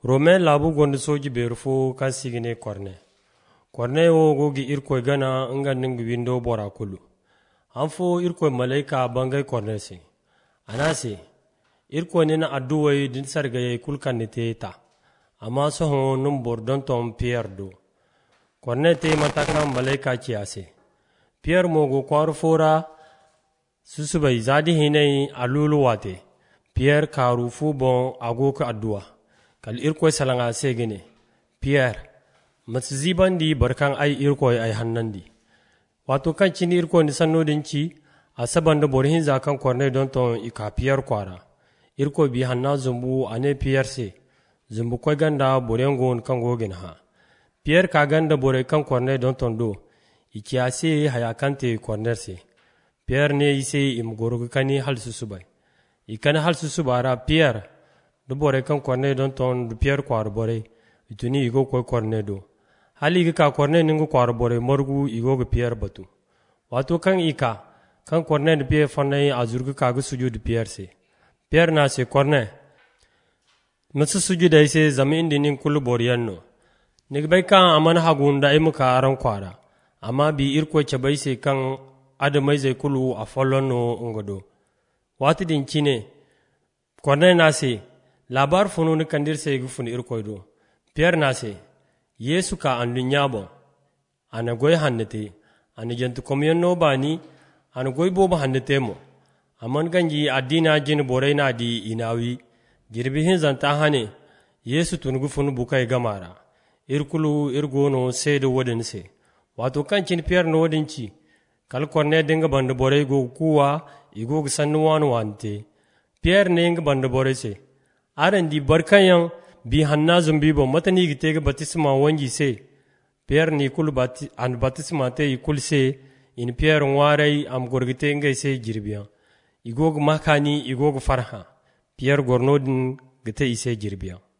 Rome labu gondi soji berfo kan sigine korne. Korne wo gogi irkoy gana nga ningi windo bora kulu. Anfo irkoy malaika bangay korne se. Anase, irkoy nina aduway din sargaye kulkan nite ta. Ama soho numbor don tom Pierre do. Korne te matakna malaika kiase. Pierre mogo kwaru fora susubay zadi hinay alulu wate. Pierre karu fu bon agoka aduwa. Kal irkoy salanga segene. Pierre, matsizibandi barkan ay irkoy ay hannandi. Wato kan chini irkoy ni sanodinci a sabanda borhin zakan korne don ton ika Pierre kwara. Irkoy bi hanna zumbu ane Pierre se. Zumbu koy ganda borengon kan gogen ha. Pierre ka ganda bore kan korne don ton do. Iki ase hayakante korner se. Pierre ne ise imgorogu kani hal susubay. Ikani hal susubara Pierre. Du bore kan korne don ton du Pierre kwar bore. Ituni igo koy korne do. Hali igi ka korne ningu kwar bore morgu igo ge Pierre batu. Wato kan ika. Kan korne du Pierre fanay azurgu kagu suju du Pierre se. Pierre na se korne. Nasu suju da ise zami indi nin kulu boriyanno. Nigbay kan amana hagunda imuka aran kwara. Amma bi irko cabai se kan adamai zai kulu a fallon no ungado. Wati din cine. Korne na se. Labar funu ni kandir se gufun irko do. Pierre na se. Yesu ka andun nyabo. Ana goy hannete. Ana jantu komiyon no bani. Ana goy boba hannete mo. Amman ganji addina jin borai na di inawi. Girbihin zanta hane. Yesu tun gufun bukai gamara. Irkulu irgono se da wadin se. Wato kan cin Pierre no wadin ci. Kal korne dinga banda borai go kuwa igo sannu wanu wante. Pierre ne inga banda borai se. Aran di barkanyan bi hanna zumbi bo matani gite ga batisma wanji se. Pierre ni kul an batisma te ikul se in Pierre warai am gorgite ngai se jirbiyan. Igog makani igog farha. Pierre gornodin gite ise jirbiyan.